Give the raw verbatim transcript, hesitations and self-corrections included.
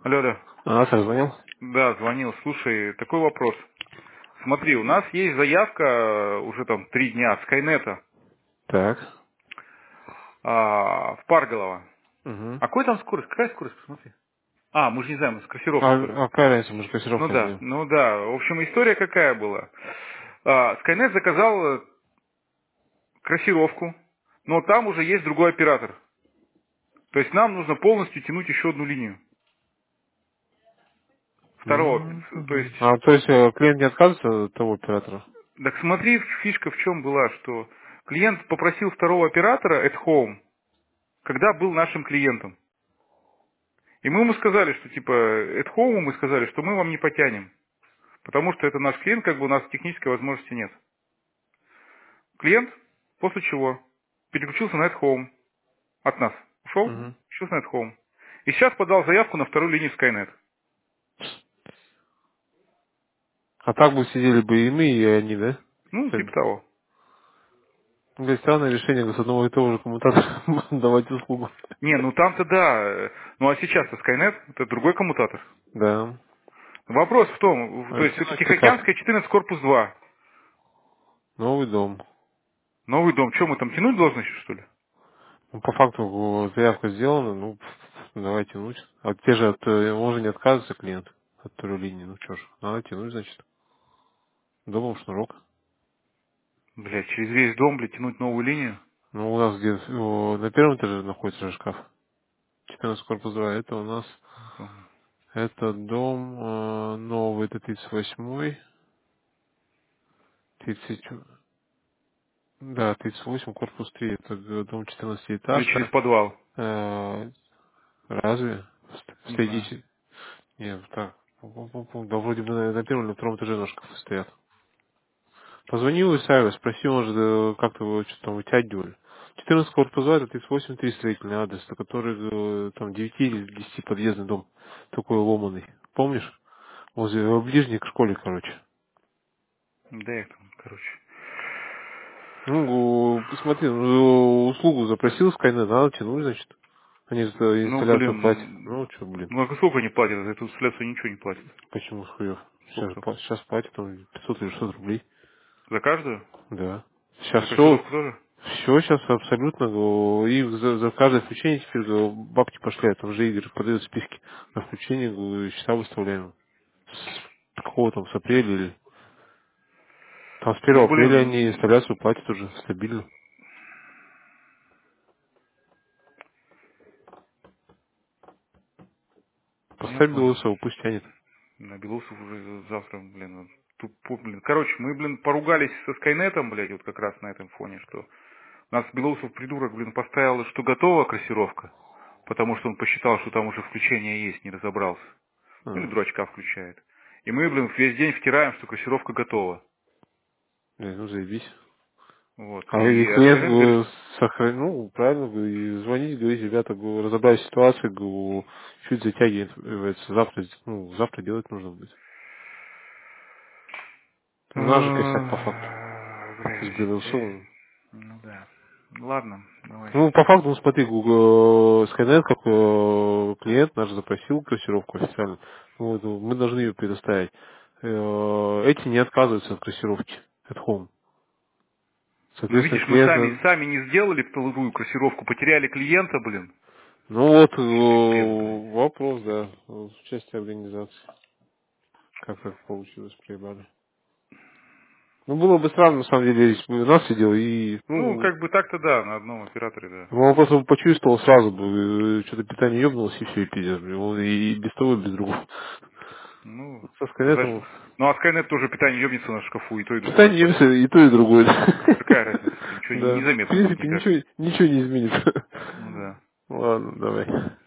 Алло, алло. А, так звонил? Да, звонил. Слушай, такой вопрос. Смотри, у нас есть заявка э, уже там три дня от Скайнета Так. а, в Парголово. Угу. А какой там скорость? Какая скорость? Посмотри. А, мы же не знаем, с кассировкой только. А, а какая разница, мы же Ну кассировку не да, даем. ну да. В общем, история какая была. А, Скайнет заказал э, кассировку, но там уже есть другой оператор. То есть нам нужно полностью тянуть еще одну линию. Второго. М, То мгм. есть, А, то есть э, клиент не отказывается от того оператора? так смотри, фишка в чем была, что клиент попросил второго оператора at home, когда был нашим клиентом. И мы ему сказали, что типа at home мы сказали, что мы вам не потянем, потому что это наш клиент, как бы у нас технической возможности нет. Клиент, после чего переключился на at home от нас. Ушел, Угу. переключился на at home. И сейчас подал заявку на вторую линию Skynet. А так бы сидели бы и мы, и они, да? Ну, типа Всё. того. Говорит, странное решение с одного и того же коммутатора давать услугу. Не, ну там-то да. э, Ну а сейчас-то Skynet, это другой коммутатор. Да. Вопрос в том, в- то А есть это тянуть-то как? Тихоокеанская четырнадцать корпус два. Новый дом. Новый дом. Что мы там тянуть должны еще, что ли? Ну, по факту э, заявка сделана, ну, давай тянуть. А те же, от, э, он же не отказывается клиент от второй линии, ну что ж, надо тянуть, значит. Домом шнурок. Блядь, через весь дом, блядь, тянуть новую линию? Ну, у нас где о, на первом этаже находится же шкаф. четырнадцать корпус два. Это у нас, это дом э, новый, это тридцать восьмой, тридцать, да, тридцать восемь, корпус три. Это г- дом Или через четырнадцатиэтажка. подвал? Э, разве? Не знаю. Следите. Нет, так. Пу-пу-пу-пу. Да вроде бы на, на первом или на втором этаже ножка стоят. Позвони у Исаева, спроси, может, э, как-то его что-то там вытягивали. четырнадцать корпус два, это тридцать восемь три строительный адрес, на который э, там девять или десять подъездный дом, такой ломаный. Помнишь? Возле э, ближний к школе, короче. Да, их там, короче. Ну, э, посмотри, ну, услугу запросил Skynet, надо тянуть, значит. Они за Ну, инсталляцию платят. блин, Ну, что, блин, ну а сколько они платят? За эту инсталляцию ничего не платят. почему хуев? Сколько Сейчас, там? пла- сейчас платят там пятьсот или шестьсот рублей. За каждую? Да. Сейчас За все, кассировку тоже? все сейчас абсолютно, говорю, и за, за каждое включение теперь говорю, бабки пошли, а там же Игорь подает списки на включение, говорю, счета выставляем. С какого там, с апреля или... Там с Ну, первого апреля они блин, инсталляцию платят уже стабильно. я Поставь понял. Белоусова, пусть тянет. На Белусов уже завтра, блин, вот тупо, блин. Короче, мы, блин, поругались со Скайнетом, блядь, вот как раз на этом фоне, что нас Белоусов придурок, блин, поставил, что готова кассировка, потому что он посчитал, что там уже включение есть, не разобрался. Ну или А, дурачка включает. И мы, блин, весь день втираем, что кассировка готова. да, ну заебись. Вот. А и И клиент Аскайнет говорит, говорю, сохранил, ну, правильно, говорю, и звонить, говорить, ребята, говорю, разобрали ситуацию, говорю, чуть затягивается, завтра, ну, завтра делать нужно будет. У нас же косяк по факту. «Ах, С блядь, э, Белоусовым. ну да. Ладно, давай. Ну, по факту, ну, смотри, Google Skynet, как э, клиент наш запросил кассировку официально. Ну, вот, ну, мы должны ее предоставить. Э, Эти не отказываются от кассировки at home. Ну Соответственно, видишь, мы клиент... сами, на- сами не сделали вторую кассировку, потеряли клиента, блин. Ну вот, Пипец, блядь. э, вопрос, да, в части организации. Как так получилось, проебали. Ну, было бы странно, на самом деле, если бы у нас сидел и... Ну, Ну, как бы так-то да, на одном операторе, да. он просто почувствовал сразу бы, э, что-то питание ебнулось, и все, и пиздец. Он и без того, и без другого. Ну, Со сказать, Скайнетом... что... Ну, а Skynet тоже питание ебнется на шкафу, и то, и другое Питание хватит. ебется и то, и другое. Какая разница? Ничего не- Да. В незаметно будет принципе, никак. ничего, ничего не изменится. Ну да. Ладно, давай.